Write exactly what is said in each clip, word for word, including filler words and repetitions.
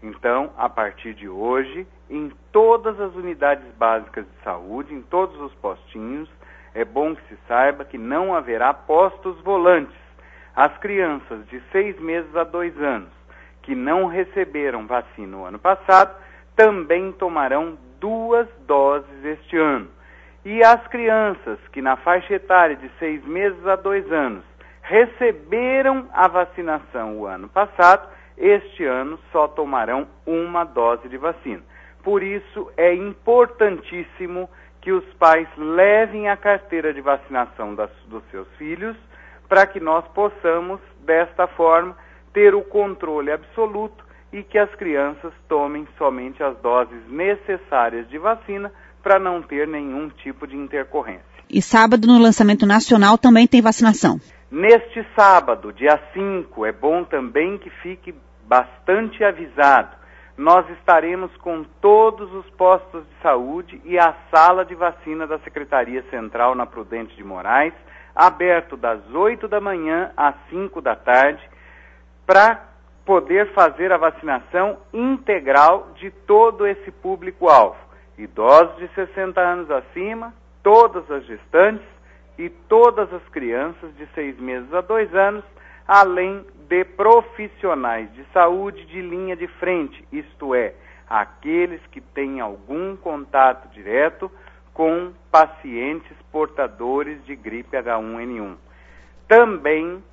Então, a partir de hoje, em todas as unidades básicas de saúde, em todos os postinhos, é bom que se saiba que não haverá postos volantes. As crianças de seis meses a dois anos que não receberam vacina no ano passado também tomarão duas doses este ano. E as crianças que na faixa etária de seis meses a dois anos receberam a vacinação o ano passado, este ano só tomarão uma dose de vacina. Por isso é importantíssimo que os pais levem a carteira de vacinação das, dos seus filhos para que nós possamos, desta forma, ter o controle absoluto e que as crianças tomem somente as doses necessárias de vacina para não ter nenhum tipo de intercorrência. E sábado, no lançamento nacional, também tem vacinação? Neste sábado, dia cinco, é bom também que fique bastante avisado. Nós estaremos com todos os postos de saúde e a sala de vacina da Secretaria Central na Prudente de Moraes, aberto das oito da manhã às cinco da tarde, para poder fazer a vacinação integral de todo esse público-alvo. Idosos de sessenta anos acima, todas as gestantes e todas as crianças de seis meses a dois anos, além de profissionais de saúde de linha de frente, isto é, aqueles que têm algum contato direto com pacientes portadores de gripe agá um ene um. Também,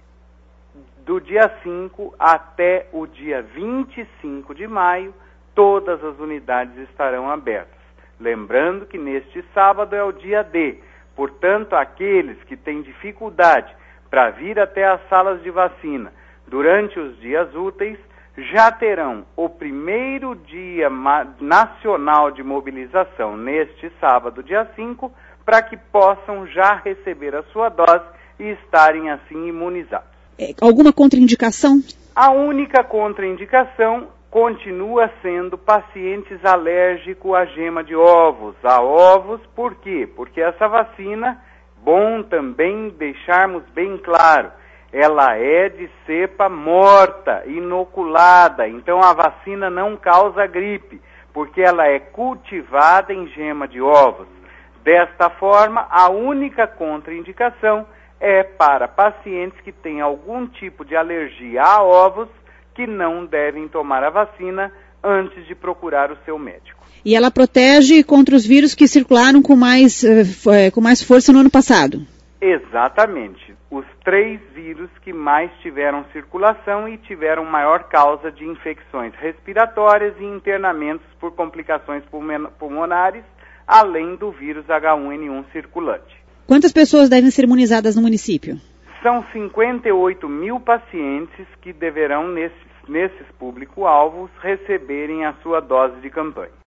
do dia cinco até o dia vinte e cinco de maio, todas as unidades estarão abertas. Lembrando que neste sábado é o dia D, portanto, aqueles que têm dificuldade para vir até as salas de vacina durante os dias úteis, já terão o primeiro dia nacional de mobilização neste sábado, dia cinco, para que possam já receber a sua dose e estarem assim imunizados. É, alguma contraindicação? A única contraindicação continua sendo pacientes alérgicos à gema de ovos, a ovos, por quê? Porque essa vacina, bom também deixarmos bem claro, ela é de cepa morta, inoculada, então a vacina não causa gripe, porque ela é cultivada em gema de ovos. Desta forma, a única contraindicação é para pacientes que têm algum tipo de alergia a ovos, que não devem tomar a vacina antes de procurar o seu médico. E ela protege contra os vírus que circularam com mais, com mais força no ano passado? Exatamente. Os três vírus que mais tiveram circulação e tiveram maior causa de infecções respiratórias e internamentos por complicações pulmonares, além do vírus agá um ene um circulante. Quantas pessoas devem ser imunizadas no município? São cinquenta e oito mil pacientes que deverão, nesses, nesses público-alvos, receberem a sua dose de campanha.